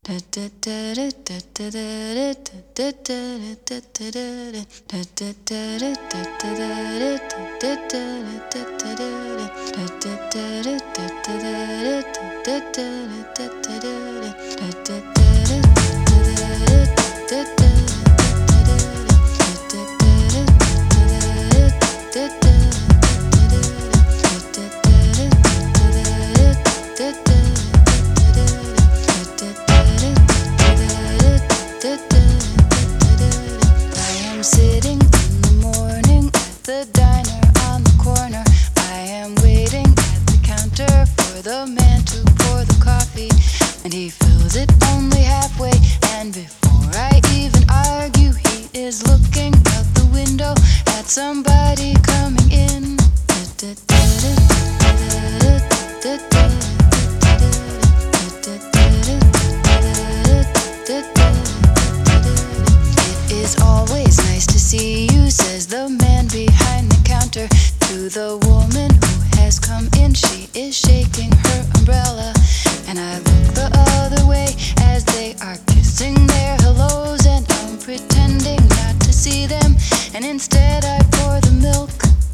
Sitting in the morning at the diner on the corner. I am waiting at the counter for the man to pour the coffee, and he fills it only halfway. And before I even argue, he is looking out the window at somebody coming in. It is always nice to see you, says the man behind the counter to the woman who has come in. She is shaking her umbrella, and I look the other way as they are kissing their hellos, and I'm pretending not to see them, and instead I pour the milk.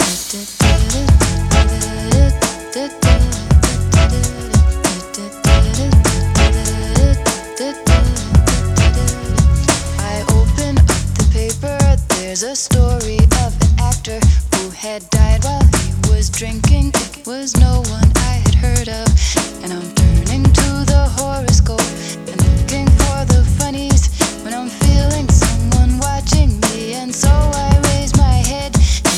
I open up the paper. There's a story of an actor who had died while he was drinking. It was no one I had heard of, and I'm turning to the horoscope and looking for the funnies when I'm feeling someone watching me, and so I raise my head.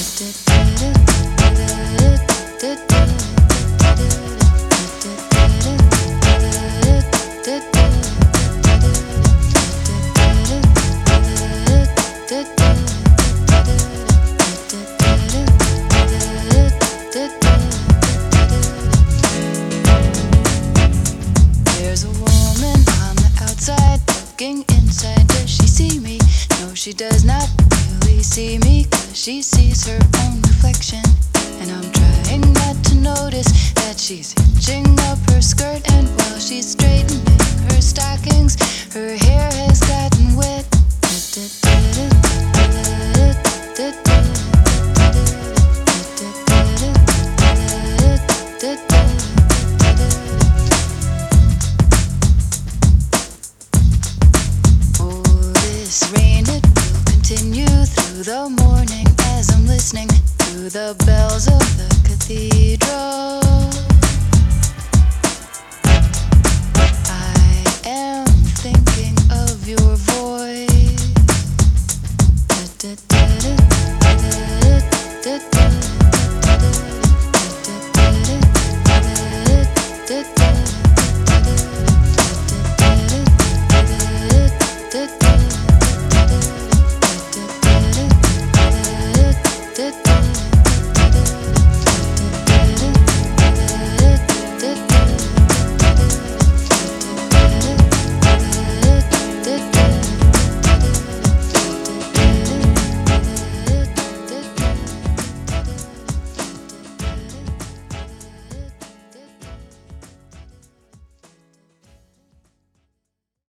There's a woman on the outside looking inside. Does she see me? No, she does not really see me, 'cause she sees her own reflection. And I'm trying not to notice that she's hitching up her skirt, and while she's straightening her stockings, her hair has gotten wet. Oh, this rain, it will continue through the morning as I'm listening to the bells of the cathedral.